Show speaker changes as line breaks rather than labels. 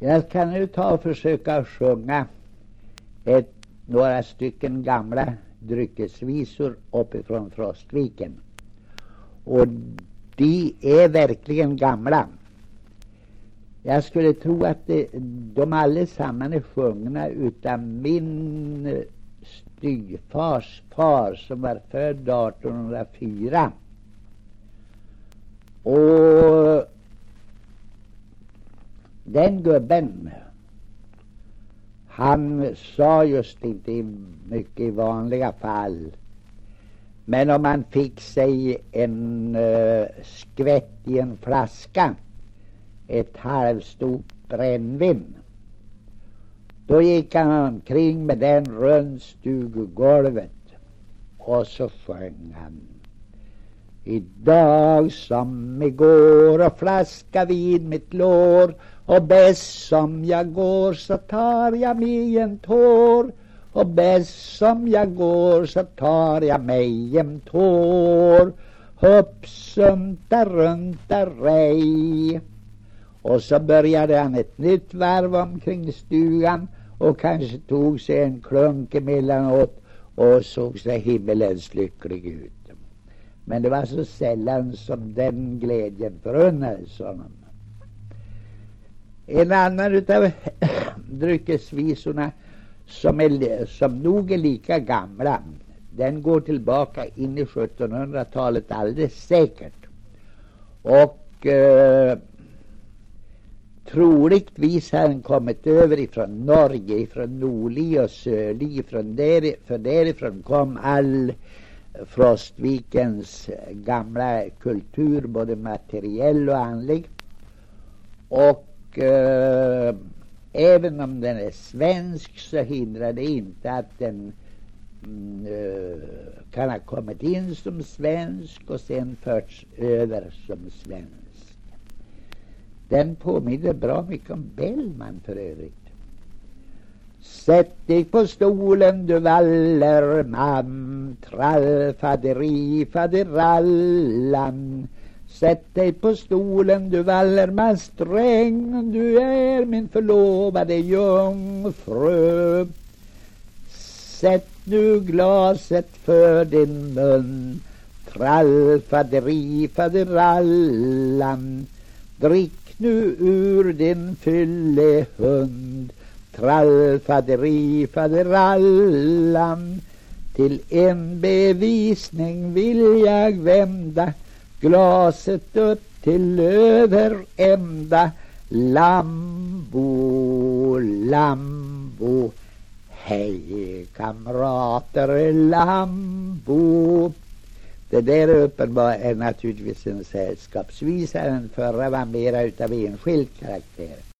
Jag kan nu ta och försöka sjunga några stycken gamla dryckesvisor uppifrån Frostviken. Och de är verkligen gamla. Jag skulle tro att de allesammans är sjungna utav min styvfars far som var född 1804. Och den gubben, han sa just inte mycket i vanliga fall. Men om man fick sig en skvätt i en flaska, ett halvstort brännvin, då gick han omkring med den runt stugogolvet och så sjöng han: idag som igår och flaska vid mitt lår, och bäst som jag går så tar jag mig en tår, och bäst som jag går så tar jag mig en tår, hoppsumta runta rej. Och så började han ett nytt varv omkring stugan och kanske tog sig en klunk emellanåt och såg sig himmelens lycklig ut. Men det var så sällan som den glädjen förunnades honom. En annan utav dryckesvisorna som nog är lika gamla, den går tillbaka in i 1700-talet alldeles säkert. Och troligtvis har den kommit över ifrån Norge, ifrån Nordli och Sörli, för därifrån kom all Frostvikens gamla kultur, både materiell och andlig. Och även om den är svensk så hindrar det inte att den kan ha kommit in som svensk och sen förts över som svensk. Den påminner bra mycket om Bellman för övrigt. Sätt dig på stolen du vallerman, trall faderi faderallan. Sätt dig på stolen du vallerman sträng, du är min förlovade jungfru. Sätt nu glaset för din mun, trall faderi faderallan. Drick nu ur din fyllehund, trall faderi faderallan. Till en bevisning vill jag vända glaset upp till överända. Lambo, lambo, hej kamrater, lambo. Det där uppenbar är naturligtvis en sällskapsvisa. Den förra var mera utav enskild karaktär.